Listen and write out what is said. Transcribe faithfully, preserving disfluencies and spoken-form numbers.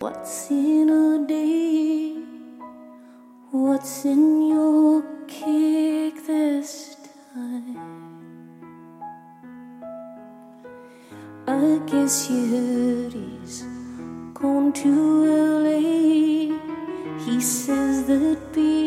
What's in a day? What's in your cake this time? I guess you heard he's gone to L A. He says that being